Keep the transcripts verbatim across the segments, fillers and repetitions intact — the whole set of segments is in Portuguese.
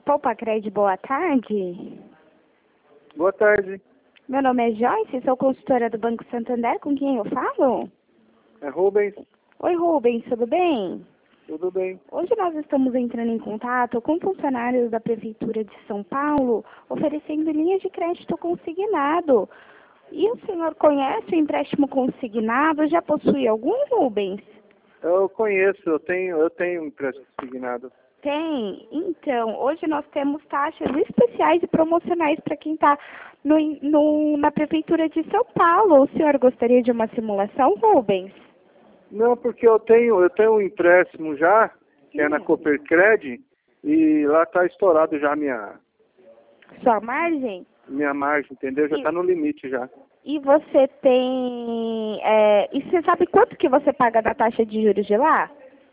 Poupa Cred, boa tarde. Boa tarde. Meu nome é Joyce, sou consultora do Banco Santander, com quem eu falo? É Rubens. Oi, Rubens, tudo bem? Tudo bem. Hoje nós estamos entrando em contato com funcionários da Prefeitura de São Paulo, oferecendo linhas de crédito consignado. E o senhor conhece o empréstimo consignado? Já possui algum, Rubens? Eu conheço, eu tenho, eu tenho um empréstimo consignado. Tem? Então, hoje nós temos taxas especiais e promocionais para quem está no, no, na Prefeitura de São Paulo. O senhor gostaria de uma simulação, Rubens? Não, porque eu tenho, eu tenho um empréstimo já, que hum. é na Coopercred, e lá está estourado já a minha... Sua margem? Minha margem, entendeu? Já está no limite já. E você tem... É, e você sabe quanto que você paga da taxa de juros de lá?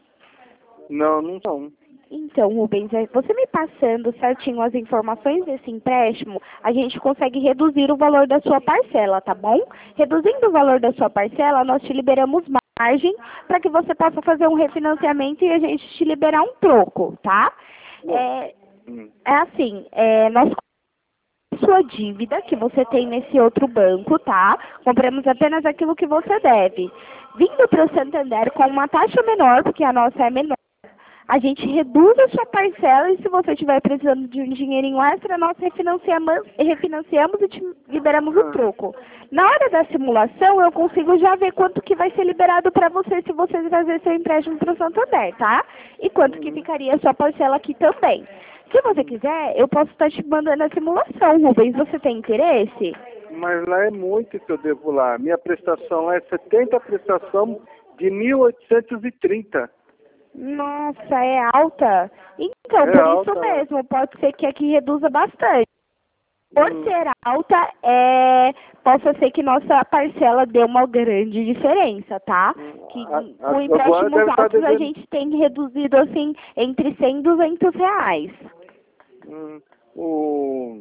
Não, não são. Então, Rubens, você me passando certinho as informações desse empréstimo, a gente consegue reduzir o valor da sua parcela, tá bom? Reduzindo o valor da sua parcela, nós te liberamos margem para que você possa fazer um refinanciamento e a gente te liberar um troco, tá? É, é assim, é, nós sua dívida que você tem nesse outro banco, tá? Compramos apenas aquilo que você deve. Vindo para o Santander com uma taxa menor, porque a nossa é menor, a gente reduz a sua parcela e se você estiver precisando de um dinheirinho extra, nós refinanciamos, refinanciamos e te liberamos o troco. Na hora da simulação, eu consigo já ver quanto que vai ser liberado para você se você trazer seu empréstimo para o Santander, tá? E quanto que ficaria a sua parcela aqui também. Se você quiser, eu posso estar te mandando a simulação, Rubens. Você tem interesse? Mas lá é muito que eu devo lá. Minha prestação lá é setenta prestação de mil oitocentos e trinta. Nossa, é alta? Então, é por alta, isso mesmo, pode ser que aqui reduza bastante. Por hum. ser alta, é, possa ser que nossa parcela dê uma grande diferença, tá? Que a, a, com empréstimos altos devendo... a gente tem reduzido, assim, entre cem e duzentos reais. Hum, o...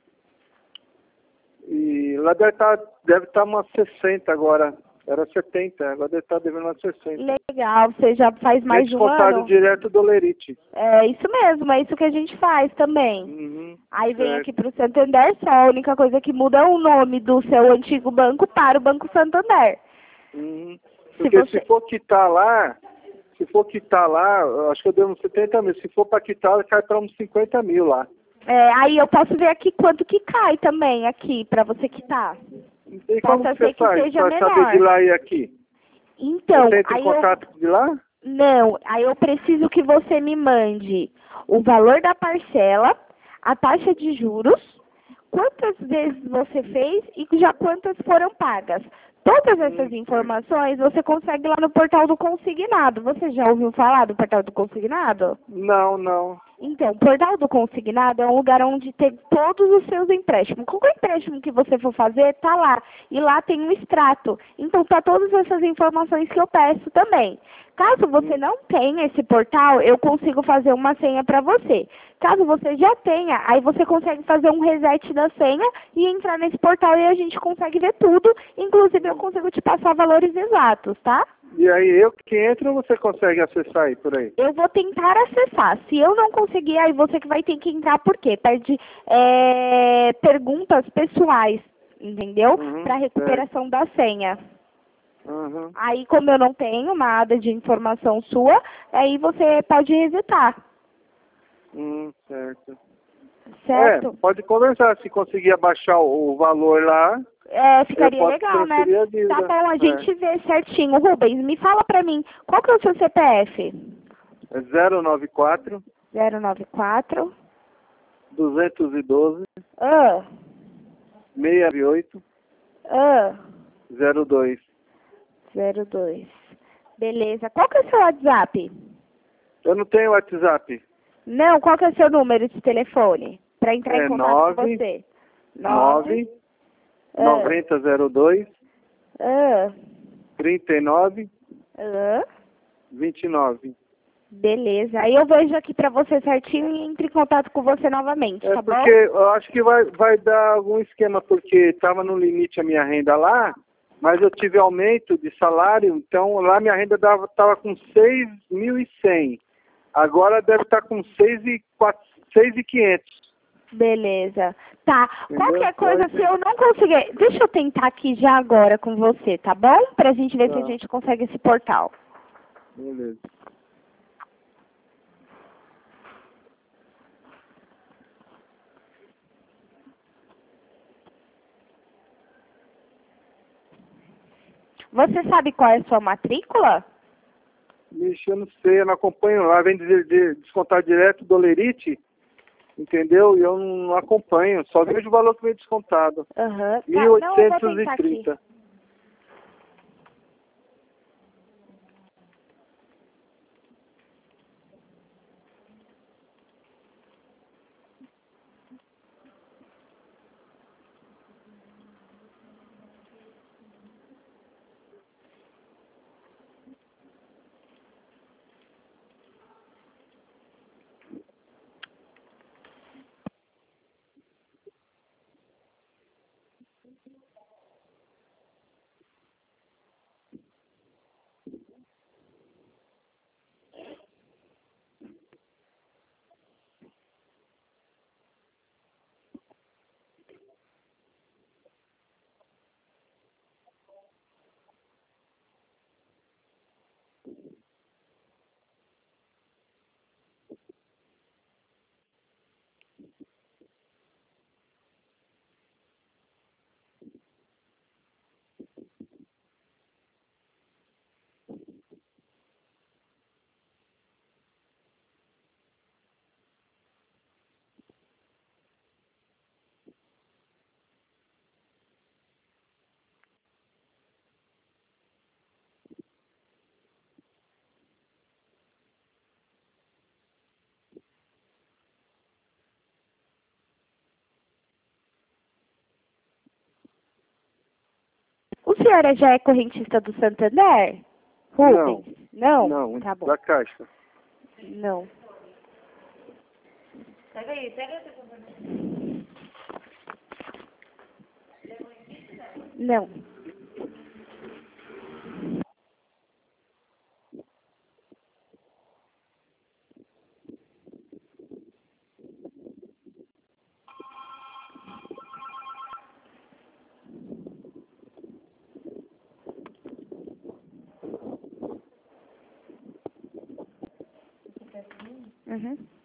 E lá deve estar deve estar umas sessenta agora. Era setenta, agora deve estar devendo umas sessenta. Legal, você já faz mais de um ano? direto do Lerite. É isso mesmo, é isso que a gente faz também. Uhum, Aí vem certo. aqui para o Santander só, a única coisa que muda é o nome do seu antigo banco para o Banco Santander. Uhum. Porque se, você... se for quitar lá, se for quitar lá, eu acho que eu devo uns setenta mil. Se for para quitar, cai para uns cinquenta mil lá. É, aí eu posso ver aqui quanto que cai também aqui, para você quitar. E como Possa que você ser que faz seja para menor. saber de lá e aqui? Então, você entra aí em contato eu... de lá? Não, aí eu preciso que você me mande o valor da parcela, a taxa de juros, quantas vezes você fez e já quantas foram pagas. Todas essas Hum, informações você consegue lá no portal do consignado. Você já ouviu falar do portal do consignado? Não, não. Então, o portal do consignado é um lugar onde tem todos os seus empréstimos. Qualquer empréstimo que você for fazer, tá lá. E lá tem um extrato. Então, tá todas essas informações que eu peço também. Caso você não tenha esse portal, eu consigo fazer uma senha para você. Caso você já tenha, aí você consegue fazer um reset da senha e entrar nesse portal e a gente consegue ver tudo. Inclusive, eu consigo te passar valores exatos, tá? E aí eu que entro, você consegue acessar aí por aí? Eu vou tentar acessar. Se eu não conseguir, aí você que vai ter que entrar, por quê? Pede é, perguntas pessoais, entendeu? Uhum, para recuperação certo. da senha. Uhum. Aí, como eu não tenho nada de informação sua, aí você pode resetar. Hum, certo. Certo? É, pode conversar. Se conseguir abaixar o, o valor lá, É, ficaria eu posso legal, né? transferir a dívida. Tá bom, a É. gente vê certinho. Rubens, me fala pra mim, qual que é o seu C P F? É zero nove quatro, zero nove quatro. duzentos e doze, Ah. seiscentos e oito, Ah. zero dois. zero dois. Beleza. Qual que é o seu WhatsApp? Eu não tenho WhatsApp. Não, qual que é o seu número de telefone? Para entrar É em contato com você. nove, Ah. noventa zero dois, Ah. trinta e nove, Ah. vinte e nove. Beleza. Aí eu vejo aqui pra você certinho e entre em contato com você novamente, É tá bom? porque eu acho que vai, vai dar algum esquema, porque estava no limite a minha renda lá, mas eu tive aumento de salário, então lá minha renda estava com seis mil e cem. Agora deve estar com seis mil e seis mil e quinhentos. Beleza. Tá. Entendeu? Qualquer coisa, Pode. se eu não conseguir... Deixa eu tentar aqui já agora com você, tá bom? Pra gente ver Tá. se a gente consegue esse portal. Beleza. Você sabe qual é a sua matrícula? Vixe, eu não sei, eu não acompanho lá, vem dizer de, descontar direto do Lerite, entendeu? E eu não acompanho, só vejo o valor que vem descontado. Aham. Tá, mil não, eu vou oitocentos tentar e aqui. trinta. O senhor é- já é correntista do Santander? Rubens? Não. Não, Tá bom. da Caixa. Não. Pega aí, pega essa computador. Não. Uhum.